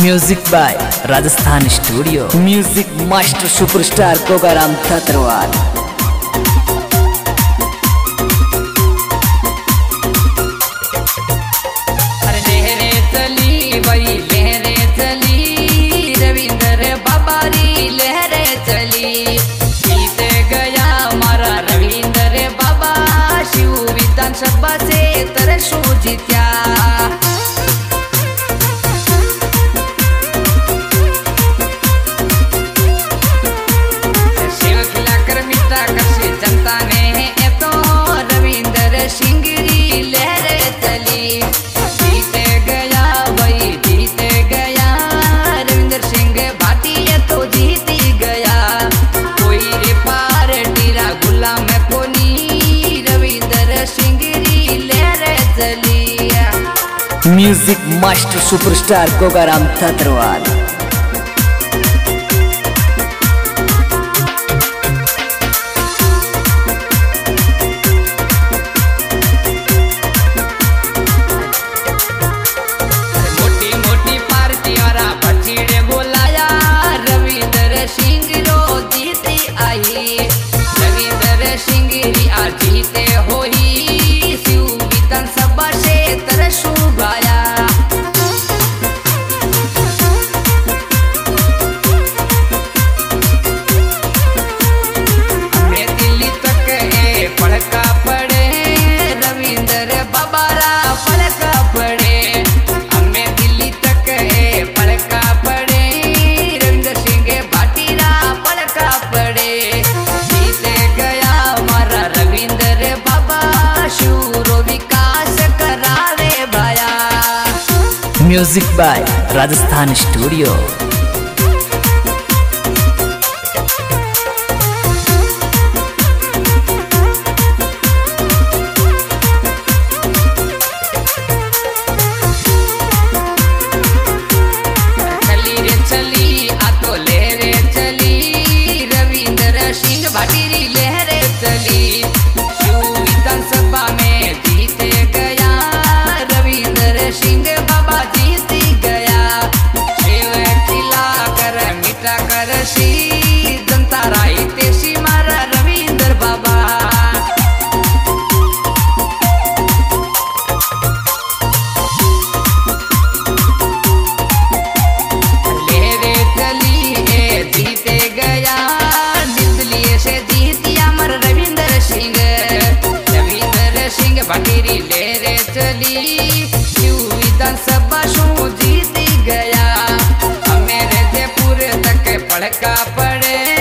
Music by Rajasthan studio. Music master superstar Gogaram Thatarwal. लहरे चली वही लहरे चली, रविंद्र बाबारी लहरे चली। जीत गया हमारा रविंद्र बाबा, शिव विधानसभा से तरसू जीत्या। जनता ने तो रविंद्र सिंगरी लहरे चली। जीत गया भाई जीत गया, रविंद्र सिंह भाटिया तो जीत ही गया। कोई रे पार्टी रा गुलाम कोनी, रविंद्र सिंगरी लहरे चली। Music master superstar Gogaram Thatarwal. Ravindra Singari आ जीते होई, शिव विधानसभा से तरसू गाया। हमें दिल्ली तक पड़का पड़े, रविंद्र बाबा रा पड़का पड़े। हमें दिल्ली तक पड़का पड़े, रविंद्र सिंह भाटी रा पड़का पड़े। रविंद्र बाबा शूरो विकास करावे भाया। Music by Rajasthan studio. चली रे चली आ तो लहरे चली, रविंद्र सिंह भाटी लहरे चली। विधानसभा में जीत गया, रविंद्र सिंह बाबा जीत गया। शिव खिला कर मिटा कर सी, जनता राही तेसी मारा रविंद्र बाबा। लहरे चली जीत गया, दिल्ली से जीतिया मर रविंद्र सिंह। भाटीरी लहरे चली, शिव विधानसभा शू जीत गया। हमें जयपुर तक पड़का पड़े,